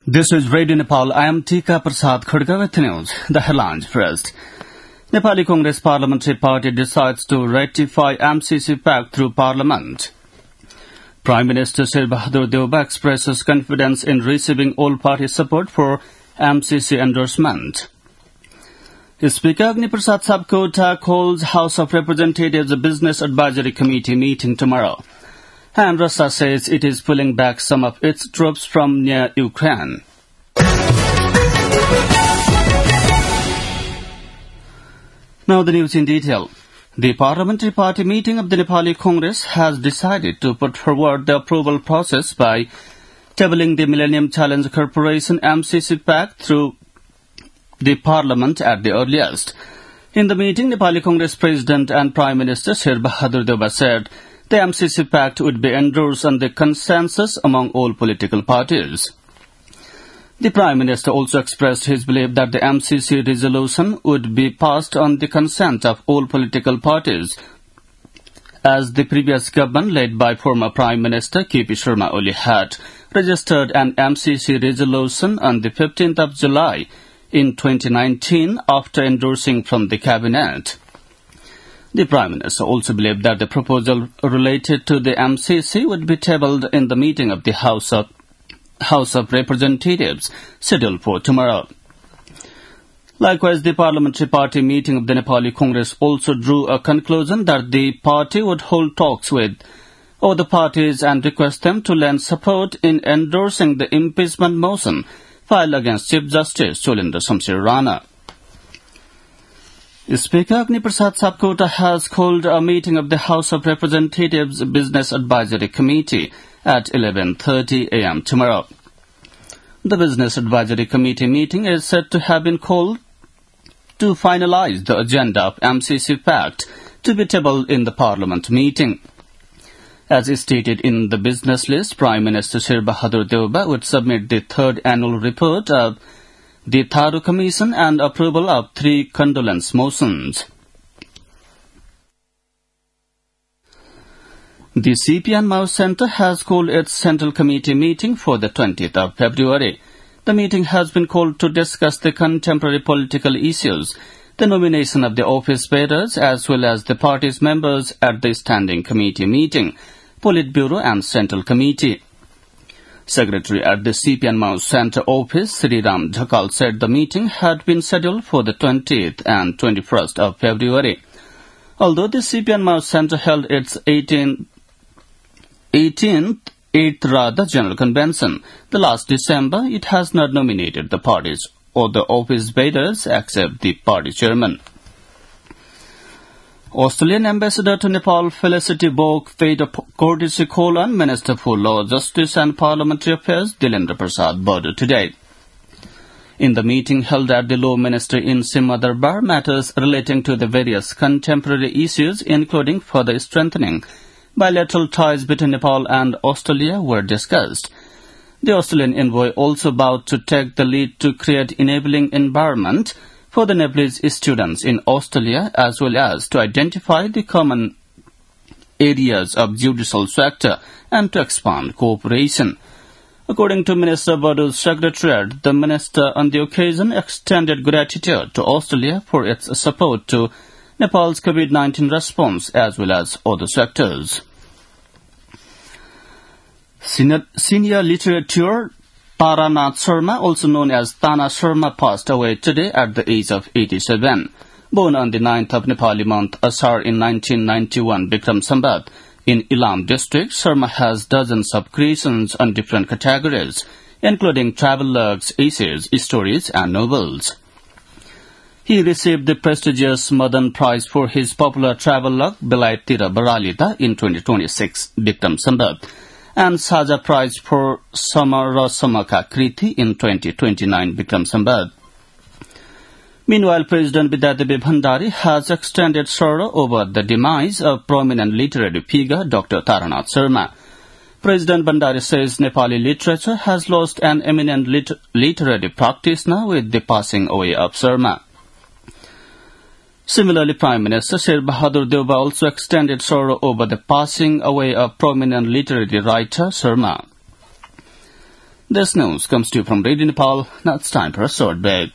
This is Radio Nepal. I am Tika Prasad Khadka with news. The headlines first. Nepali Congress Parliamentary Party decides to ratify MCC Pact through Parliament. Prime Minister Sher Bahadur Deuba expresses confidence in receiving all-party support for MCC endorsement. Speaker Agni Prasad Sabkota calls House of Representatives a Business Advisory Committee meeting tomorrow. And Russia says it is pulling back some of its troops from near Ukraine. Now the news in detail. The Parliamentary Party meeting of the Nepali Congress has decided to put forward the approval process by tabling the Millennium Challenge Corporation MCC Pact through the Parliament at the earliest. In the meeting, Nepali Congress President and Prime Minister Sher Bahadur Deuba said the MCC Pact would be endorsed on the consensus among all political parties. The Prime Minister also expressed his belief that the MCC resolution would be passed on the consent of all political parties, as the previous government led by former Prime Minister K.P. Sharma Oli had registered an MCC resolution on the 15th of July in 2019 after endorsing from the Cabinet. The Prime Minister also believed that the proposal related to the MCC would be tabled in the meeting of the House of Representatives scheduled for tomorrow. Likewise, the Parliamentary Party meeting of the Nepali Congress also drew a conclusion that the party would hold talks with other parties and request them to lend support in endorsing the impeachment motion filed against Chief Justice Cholendra Shamsher Rana. Speaker Agni Prasad Sabkota has called a meeting of the House of Representatives Business Advisory Committee at 11:30 a.m. tomorrow. The Business Advisory Committee meeting is said to have been called to finalize the agenda of MCC Pact to be tabled in the Parliament meeting. As stated in the business list, Prime Minister Sher Bahadur Deuba would submit the third annual report of the Tharu Commission and approval of 3 condolence motions. The CPN Mao Centre has called its Central Committee meeting for the 20th of February. The meeting has been called to discuss the contemporary political issues, the nomination of the office bearers, as well as the party's members at the Standing Committee meeting, Politburo and Central Committee. Secretary at the CPN Mao Centre office, Sri Ram Dhakal, said the meeting had been scheduled for the 20th and 21st of February. Although the CPN Mao Centre held its 8th General Convention the last December, it has not nominated the parties or the office bearers except the party chairman. Australian Ambassador to Nepal Felicity Bok paid a courtesy call on Minister for Law, Justice and Parliamentary Affairs Dilendra Prasad Bodu today. In the meeting held at the Law Ministry in Simla Darbar, matters relating to the various contemporary issues, including further strengthening bilateral ties between Nepal and Australia, were discussed. The Australian envoy also vowed to take the lead to create enabling environment for the Nepalese students in Australia, as well as to identify the common areas of judicial sector and to expand cooperation. According to Minister Bodu's secretariat, the minister on the occasion extended gratitude to Australia for its support to Nepal's COVID-19 response, as well as other sectors. Senior literature Tara Nath Sharma, also known as Tana Sharma, passed away today at the age of 87. Born on the 9th of Nepali month Asar in 1991, Bikram Sambat, in Ilam district, Sharma has dozens of creations on different categories, including travelogues, essays, stories, and novels. He received the prestigious Madan Prize for his popular travelogue Belait Tira Baralita in 2026, Bikram Sambat, and Saja Prize for Samara Samaka Kriti in 2029, Bikram Sambat. Meanwhile, President Vidyadevi Bhandari has extended sorrow over the demise of prominent literary figure Dr. Taranath Sharma. President Bhandari says Nepali literature has lost an eminent literary practitioner with the passing away of Sharma. Similarly, Prime Minister Sher Bahadur Deuba also extended sorrow over the passing away of prominent literary writer Sharma. This news comes to you from Radio Nepal. Now it's time for a short break.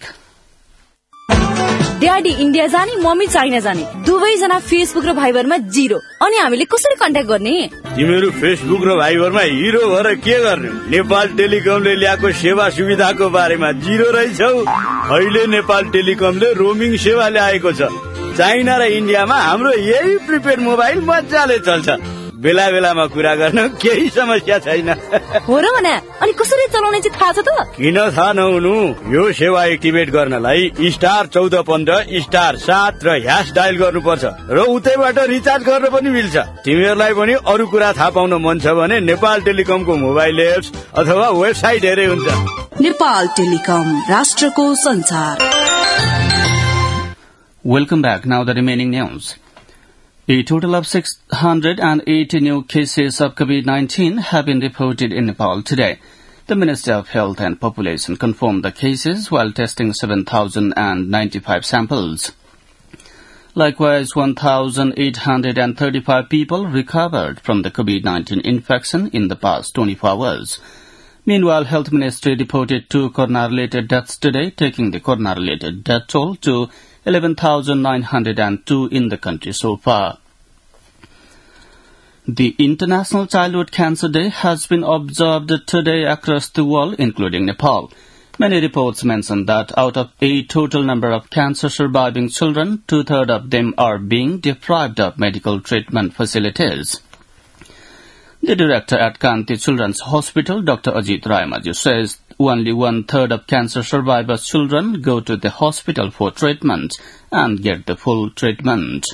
Daddy India जाने mummy China जाने दुवैजना Facebook र भाइबरमा zero अनि हामीले कसरी contact गर्ने तिमीहरू Facebook र भाइबरमा हिरो भएर के गर्ने नेपाल टेलिकमले ल्याएको सेवा सुविधाको बारेमा जिरो रहेछौ अहिले नेपाल टेलिकमले रोमिङ सेवा ल्याएको छ चाइना र इन्डियामा हाम्रो यही प्रिपेड मोबाइल मजाले चल्छ बेला बेलामा कुरा गर्न केही समस्या छैन हो र भने अनि कसरी चलाउने चाहिँ थाहा छ त किन थाहा नहुनु यो सेवा एक्टिभेट गर्नलाई *1414*7 र # डायल गर्नुपर्छ र उतैबाट रिचार्ज गर्न पनि मिल्छ तिमीहरूलाई पनि अरु कुरा थाहा पाउन मन छ भने नेपाल टेलिकमको मोबाइल एप्स अथवा वेबसाइट हेरे हुन्छ नेपाल टेलिकम राष्ट्रको संचार Welcome back. Now the remaining news. A total of 680 new cases of COVID-19 have been reported in Nepal today. The Ministry of Health and Population confirmed the cases while testing 7,095 samples. Likewise, 1,835 people recovered from the COVID-19 infection in the past 24 hours. Meanwhile, Health Ministry reported 2 corona-related deaths today, taking the corona-related death toll to 11,902 in the country so far. The International Childhood Cancer Day has been observed today across the world, including Nepal. Many reports mention that out of a total number of cancer-surviving children, 2/3 of them are being deprived of medical treatment facilities. The director at Kanti Children's Hospital, Dr. Ajit Raimaju, says only 1/3 of cancer survivors' children go to the hospital for treatment and get the full treatment.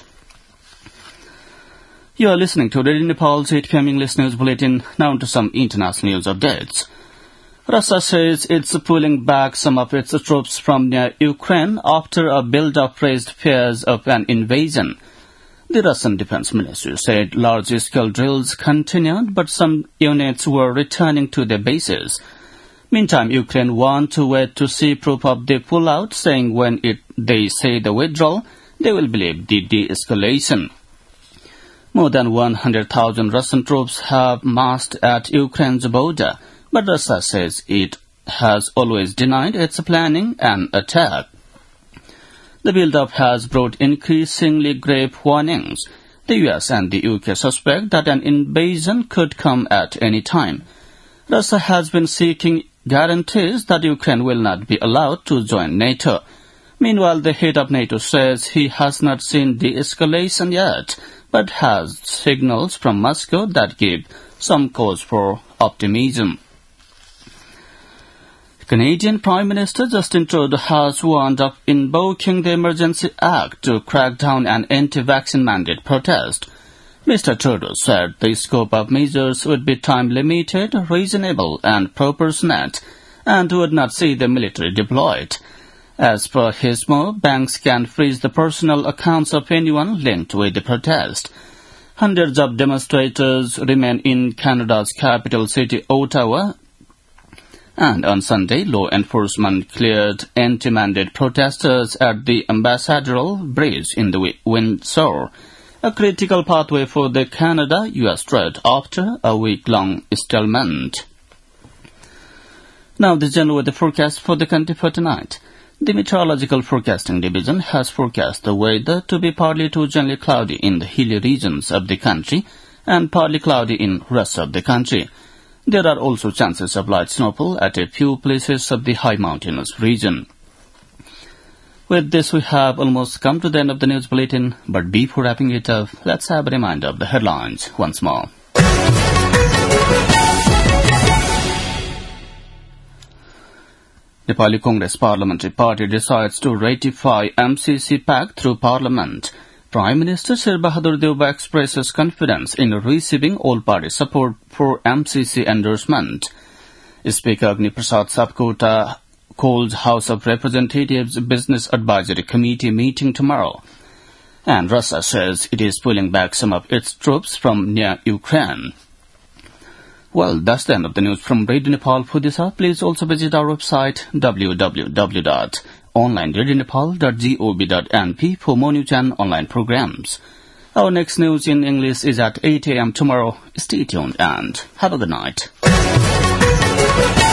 You are listening to Radio Nepal's 8 p.m. English News Bulletin. Now to some international news updates. Russia says it's pulling back some of its troops from near Ukraine after a build-up raised fears of an invasion. The Russian Defense Ministry said large-scale drills continued, but some units were returning to their bases. Meantime, Ukraine wants to wait to see proof of the pullout, saying when they say the withdrawal, they will believe the de-escalation. More than 100,000 Russian troops have massed at Ukraine's border, but Russia says it has always denied its planning an attack. The build-up has brought increasingly grave warnings. The US and the UK suspect that an invasion could come at any time. Russia has been seeking guarantees that Ukraine will not be allowed to join NATO. Meanwhile, the head of NATO says he has not seen de-escalation yet, but has signals from Moscow that give some cause for optimism. Canadian Prime Minister Justin Trudeau has warned of invoking the Emergency Act to crack down an anti-vaccine mandate protest. Mr. Trudeau said the scope of measures would be time-limited, reasonable and proportionate, and would not see the military deployed. As per his move, banks can freeze the personal accounts of anyone linked with the protest. Hundreds of demonstrators remain in Canada's capital city, Ottawa, and on Sunday, law enforcement cleared anti-mandate protesters at the Ambassadorial Bridge in the Windsor, a critical pathway for the Canada-US trade after a week-long stalemate. Now the general weather forecast for the country for tonight. The Meteorological Forecasting Division has forecast the weather to be partly to generally cloudy in the hilly regions of the country and partly cloudy in rest of the country. There are also chances of light snowfall at a few places of the high mountainous region. With this, we have almost come to the end of the news bulletin, but before wrapping it up, let's have a reminder of the headlines once more. Nepali Congress Parliamentary Party decides to ratify MCC Pact through Parliament. Prime Minister Sher Bahadur Deuba expresses confidence in receiving all-party support for MCC endorsement. Speaker Agni Prasad Sapkota calls House of Representatives Business Advisory Committee meeting tomorrow. And Russia says it is pulling back some of its troops from near Ukraine. Well, that's the end of the news from Radio Nepal. For this hour, please also visit our website www.onlineradionepal.gov.np for more news and online programs. Our next news in English is at 8 a.m. tomorrow. Stay tuned and have a good night.